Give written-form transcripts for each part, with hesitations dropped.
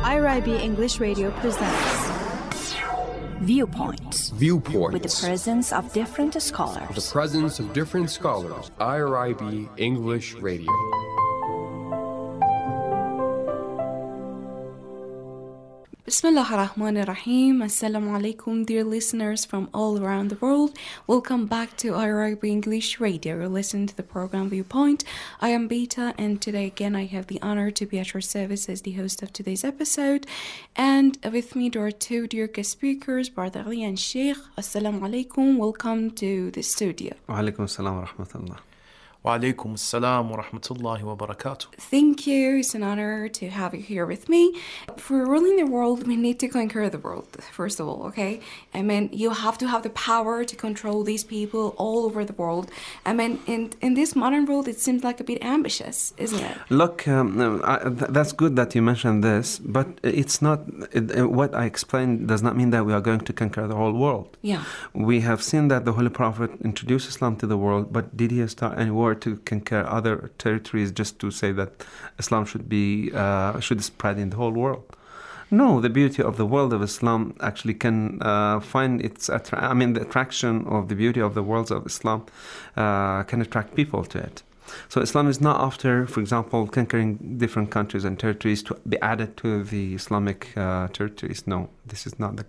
IRIB English Radio presents Viewpoints. With the presence of different scholars. IRIB English Radio. Bismillah ar-Rahman ar-Rahim. Assalamu alaikum, dear listeners from all around the world. Welcome back to IRIB English Radio. You're listening to the program Viewpoint. I am Beta, and today again I have the honor to be at your service as the host of today's episode. And with me there are two dear guest speakers, Brother Ali and Sheikh. Assalamu alaikum. Welcome to the studio. Wa alaikum assalam wa rahmatullah. Wa alaikum assalam wa rahmatullahi wa barakatuh. Thank you. It's an honor to have you here with me. For ruling the world, we need to conquer the world, first of all, okay? I mean, you have to have the power to control these people all over the world. I mean, in this modern world, it seems like a bit ambitious, isn't it? Look, that's good that you mentioned this, but it's not, what I explained does not mean that we are going to conquer the whole world. Yeah. We have seen that the Holy Prophet introduced Islam to the world, but did he start any war to conquer other territories just to say that Islam should spread in the whole world? No, the beauty of the world of Islam actually can find its the attraction of the beauty of the world of Islam can attract people to it. So Islam is not after, for example, conquering different countries and territories to be added to the Islamic territories. No, this is not the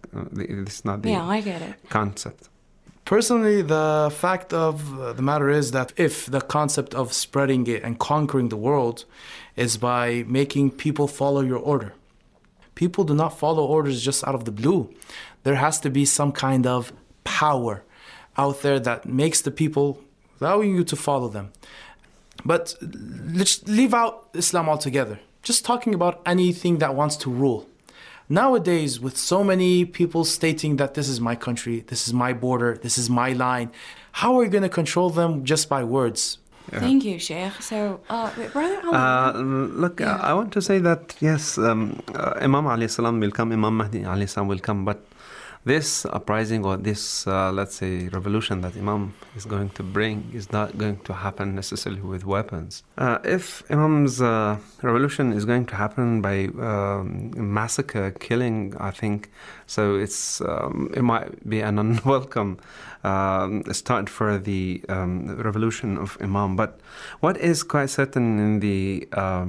I get it. Concept. Personally, the fact of the matter is that if the concept of spreading it and conquering the world is by making people follow your order, people do not follow orders just out of the blue. There has to be some kind of power out there that makes the people, allowing you to follow them. But let's leave out Islam altogether. Just talking about anything that wants to rule. Nowadays, with so many people stating that this is my country, this is my border, this is my line, how are you going to control them just by words? Yeah. Thank you, Sheikh. So, Brother Ali. I want to say that, yes, Imam alayhi salam will come, Imam Mahdi alayhi salam will come, but this uprising or this, let's say, revolution that Imam is going to bring is not going to happen necessarily with weapons. If Imam's revolution is going to happen by massacre, killing, I think, so it might be an unwelcome start for the revolution of Imam. But what is quite certain in the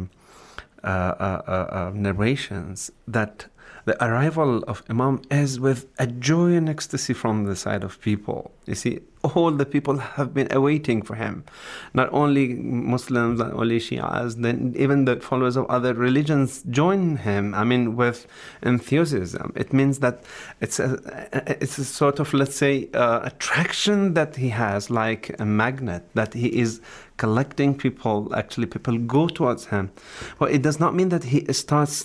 narrations that the arrival of Imam is with a joy and ecstasy from the side of people. You see, all the people have been awaiting for him. Not only Muslims, not only Shias, then even the followers of other religions join him, with enthusiasm. It means that it's a sort of, let's say, attraction that he has, like a magnet, that he is collecting people. Actually, people go towards him. Well, it does not mean that he starts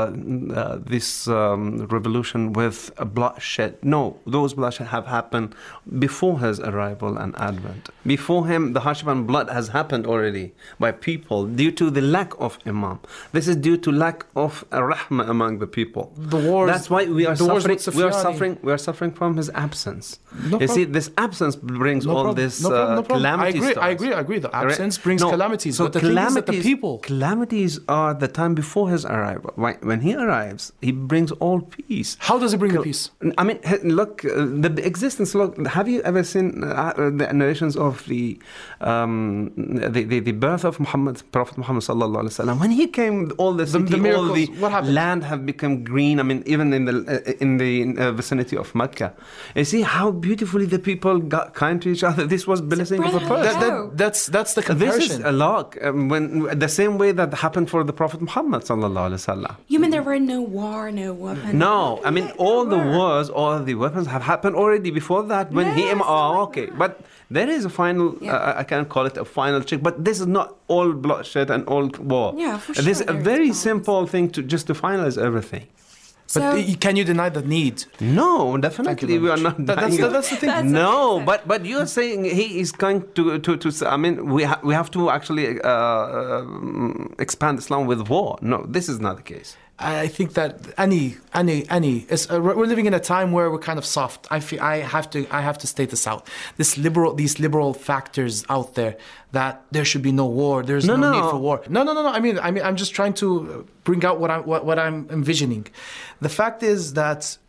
this revolution with a bloodshed. No, those bloodshed have happened before his arrival and advent. Before him, the hardship and blood has happened already by people due to the lack of Imam. This is due to lack of rahmah among the people. The wars. That's why we are suffering. We are suffering from his absence. See, this absence brings this calamity. I agree. The absence brings calamities. So but the thing is that the people. Calamities are the time before his arrival. When he arrives, he brings all peace. How does he bring the peace? Look, the existence. Look, have you ever seen the narrations of the birth of Prophet Muhammad sallallahu alaihi wasallam? When he came, all the city, all the land have become green. Even in the vicinity of Mecca. You see how beautifully the people got kind to each other. This was blessing of a person. That's the comparison. This is a log. When the same way that happened for the Prophet Muhammad sallallahu alaihi wasallam. You mean there were no war, no weapon? No, all the wars, all the weapons have happened already before that. When okay, but there is a final. I can't call it a final check, but this is not all bloodshed and all war. Yeah, for sure. This is a very simple thing to finalize everything. But can you deny the need? No, definitely we are not. That's the thing. No, but you are saying he is going to. We have to actually expand Islam with war. No, this is not the case. I think that we're living in a time where we're kind of soft. I have to state this out. These liberal factors out there that there should be no war. There's no need for war. No. I mean, I'm just trying to bring out what I'm envisioning. The fact is that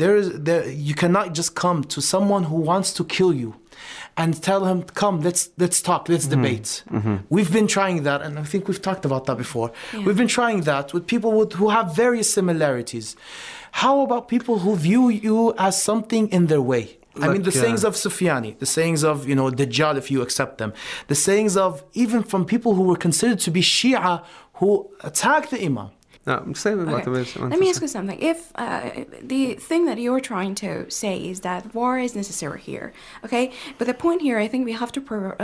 you cannot just come to someone who wants to kill you and tell him, come, let's talk, let's debate. We've been trying that, and I think we've talked about that before. Yeah. We've been trying that with people who have various similarities. How about people who view you as something in their way? I mean, the sayings of Sufyani, the sayings of, Dajjal, if you accept them, the sayings of even from people who were considered to be Shia who attacked the Imam. Let me ask you something. If the thing that you're trying to say is that war is necessary here, okay? But the point here, I think we have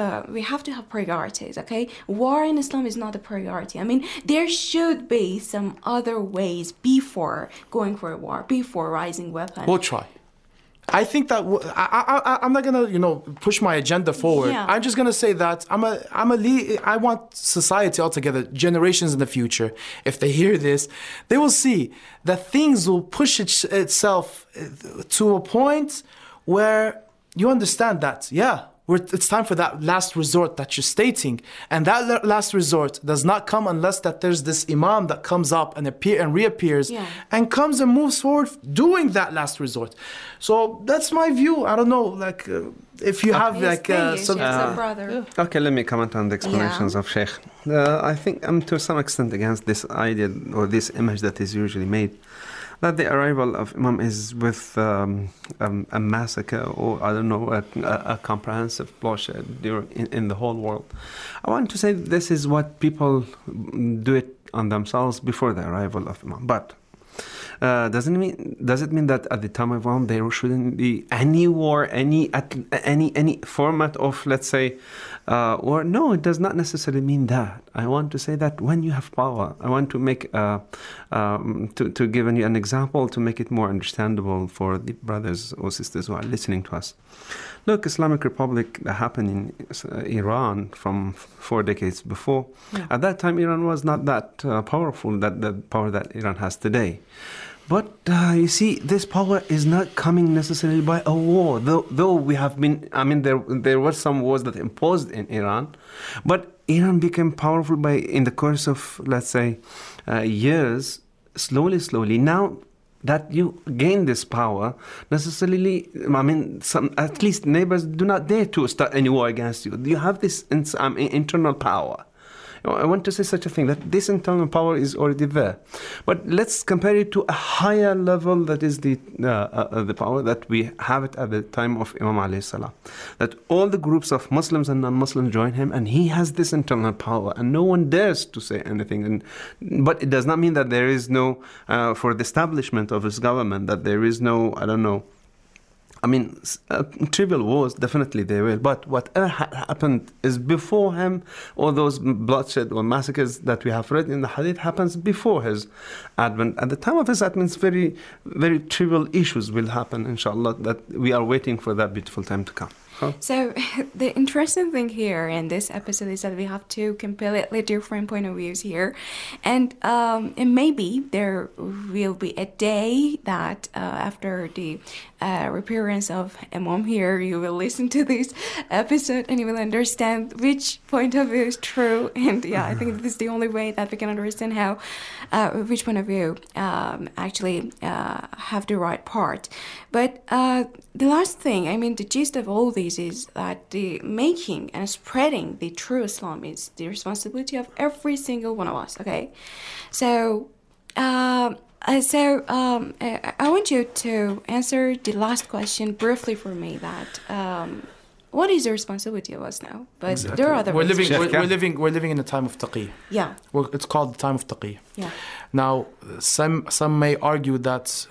to have priorities, okay? War in Islam is not a priority. I mean, there should be some other ways before going for a war, before rising weapons. We'll try. I think that I'm not gonna, push my agenda forward. Yeah. I'm just gonna say that I want society altogether, generations in the future. If they hear this, they will see that things will push itself to a point where you understand that, it's time for that last resort that you're stating. And that last resort does not come unless that there's this imam that comes up and reappears and comes and moves forward doing that last resort. So that's my view. I don't know, if you have brother. Okay, let me comment on the explanations of Sheikh. I think I'm to some extent against this idea or this image that is usually made, that the arrival of Imam is with a massacre or, I don't know, a comprehensive bloodshed in the whole world. I want to say this is what people do it on themselves before the arrival of Imam. But does it mean that at the time of Imam there shouldn't be any war, any format of, let's say, war? No, it does not necessarily mean that. I want to say that when you have power, I want to make to give you an example to make it more understandable for the brothers or sisters who are listening to us. Look, Islamic Republic happened in Iran from 4 decades before. Yeah. At that time, Iran was not that powerful, the power that Iran has today. But you see, this power is not coming necessarily by a war. Though we have been, there were some wars that imposed in Iran, but Iran became powerful in the course of, let's say, years, slowly. Now that you gain this power, necessarily, at least neighbors do not dare to start any war against you. You have this internal power. I want to say such a thing, that this internal power is already there. But let's compare it to a higher level, that is the power that we have it at the time of Imam alayhi salam. That all the groups of Muslims and non-Muslims join him, and he has this internal power, and no one dares to say anything. But it does not mean that there is no, for the establishment of his government, that there is no, trivial wars, definitely they will. But whatever happened is before him. All those bloodshed or massacres that we have read in the Hadith happens before his advent. At the time of his advent, very, very trivial issues will happen, inshallah, that we are waiting for that beautiful time to come. So the interesting thing here in this episode is that we have two completely different point of views here, and maybe there will be a day that after the appearance of Imam here, you will listen to this episode and you will understand which point of view is true. And I think this is the only way that we can understand how which point of view actually have the right part. But the last thing, the gist of all these is that the making and spreading the true Islam is the responsibility of every single one of us. Okay, so I want you to answer the last question briefly for me. That what is the responsibility of us now? But exactly. There are other. We're living in a time of taqiyya. Yeah. It's called the time of taqiyya. Yeah. Now, some may argue that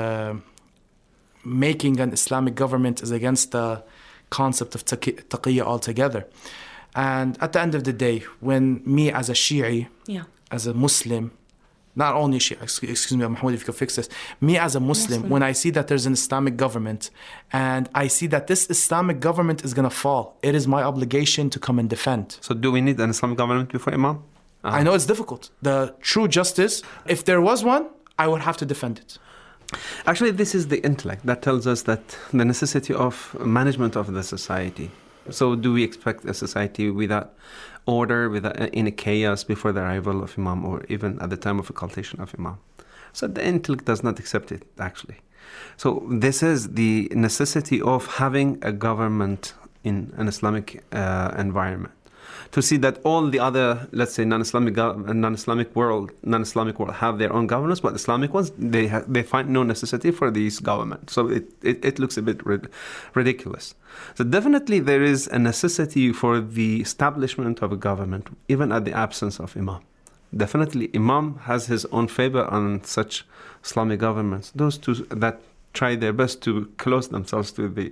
making an Islamic government is against the concept of taqiyya altogether. And at the end of the day, when me as a Shi'i, as a Muslim, not only Shia, excuse me, Mahmoud, if you could fix this, me as a Muslim, when I see that there's an Islamic government and I see that this Islamic government is going to fall, it is my obligation to come and defend. So do we need an Islamic government before Imam? I know it's difficult. The true justice, if there was one, I would have to defend it. Actually, this is the intellect that tells us that the necessity of management of the society. So do we expect a society without order, in a chaos before the arrival of Imam, or even at the time of occultation of Imam? So the intellect does not accept it, actually. So this is the necessity of having a government in an Islamic environment, to see that all the other, let's say, non-Islamic world have their own governments, but Islamic ones, they find no necessity for these governments. So it looks a bit ridiculous. So definitely there is a necessity for the establishment of a government, even at the absence of Imam. Definitely Imam has his own favor on such Islamic governments, those two that try their best to close themselves to the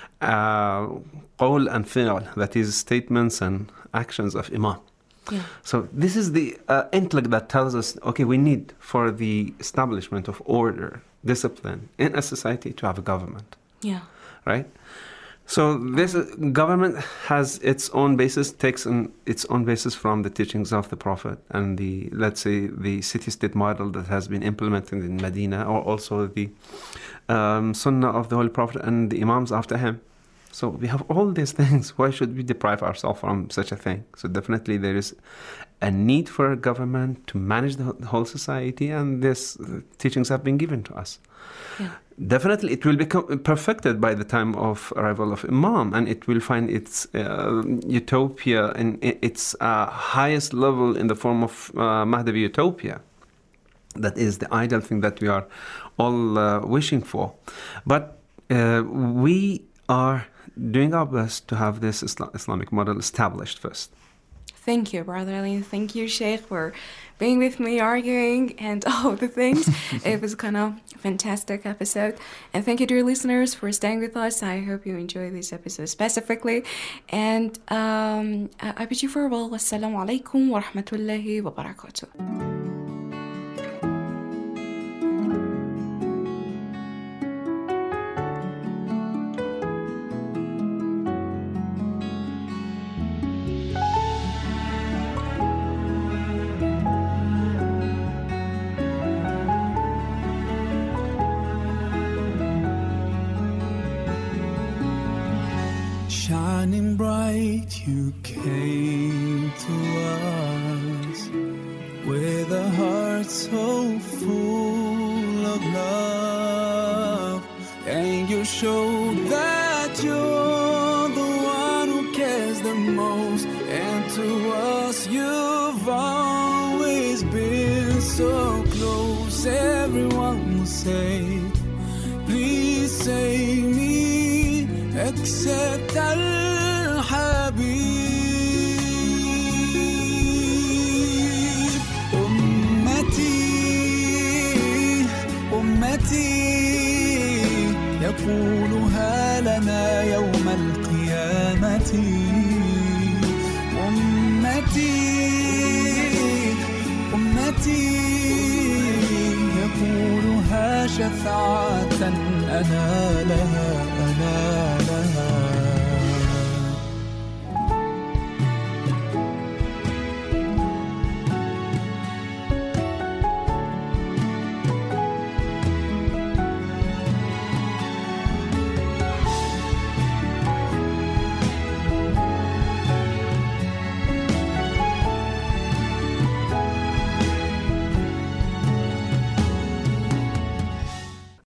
qawl and fi'l, that is statements and actions of Imam. Yeah. So this is the intellect that tells us, okay, we need for the establishment of order, discipline in a society to have a government. Yeah. Right? So this government has its own basis, takes its own basis from the teachings of the Prophet and the, let's say, the city-state model that has been implemented in Medina, or also the Sunnah of the Holy Prophet and the Imams after him. So we have all these things. Why should we deprive ourselves from such a thing? So definitely there is a need for a government to manage the whole society, and these teachings have been given to us. Yeah. Definitely it will become perfected by the time of arrival of Imam, and it will find its utopia in its highest level in the form of Mahdavi utopia. That is the ideal thing that we are all wishing for. But we are doing our best to have this Islamic model established first. Thank you, Brother Ali. Thank you, Sheikh, for being with me, arguing, and all the things. It was kind of a fantastic episode. And thank you, dear listeners, for staying with us. I hope you enjoy this episode specifically. And I bid you farewell. Wassalamu alaikum wa rahmatullahi wa barakatuh. Shining bright, you came to us with a heart so full of love, and you showed that you're the one who cares the most, and to us you've always been so close. Everyone will say, please save me, except Al-Habib. أمتي يقولها لنا يوم القيامة. أمتي يقولها شفاعة أنالها.